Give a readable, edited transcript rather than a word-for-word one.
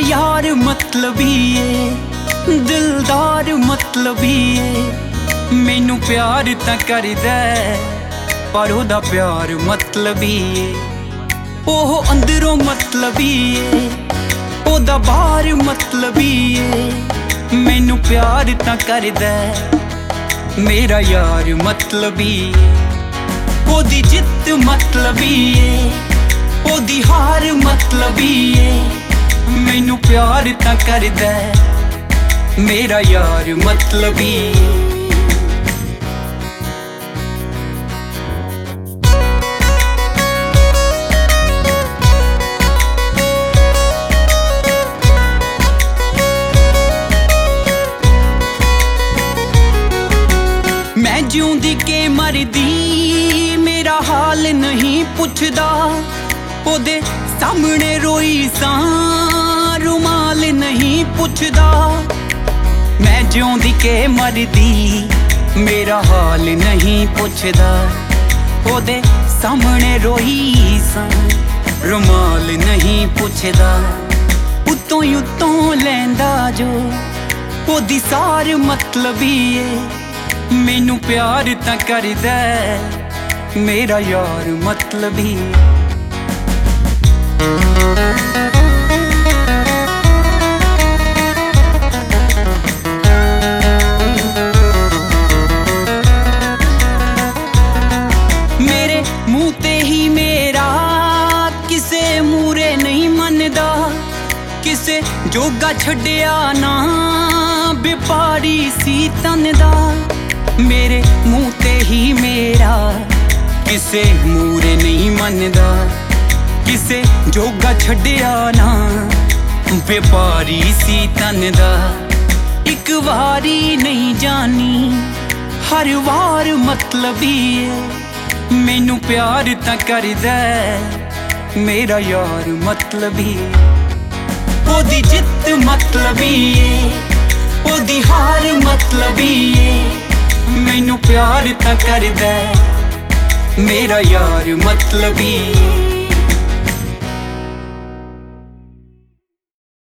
यार मतलबी ए दिलदार मतलबी ए मैनू प्यार तां करदा पर ओदा प्यार मतलबी ए ओह अंदरों मतलबी ए ओदा बाहर मतलबी ए मैनू प्यार तां करदा मेरा यार मतलबी ओदी जित मतलबी ए ओदी हार मतलबी ए मैनू प्यार तां करदा मेरा यार मतलबी मैं जिउंदी के मरदी मेरा हाल नहीं पुछदा ओदे सामने रोई सां रुमाल नहीं पुछदा मैं जिउंदी के मरदी मेरा हाल नहीं पुछदा ओदे सामने रोई सां रुमाल नहीं पुछदा उत्तों ही उत्तों लैंदा जो ओदी सार मतलबी ए मैनू प्यार तां करदा मेरा यार मतलबी मेरे मुंह ते ही मेरा किसे मूरे नहीं मनदा किसे जोगा छड्डिया ना व्यापारी सी तन दा मेरे मुंह ते ही मेरा किसे मूरे नहीं मनदा किसे जोगा छड्डिया ना व्यापारी सी तन दा एक वारी नहीं जानी हर वार मतलबी ए मैनू प्यार तां करदा मेरा यार मतलबी ओदी जित मतलबी ए ओदी हार मतलबी ए मैनू प्यार तां करदा मेरा यार मतलबी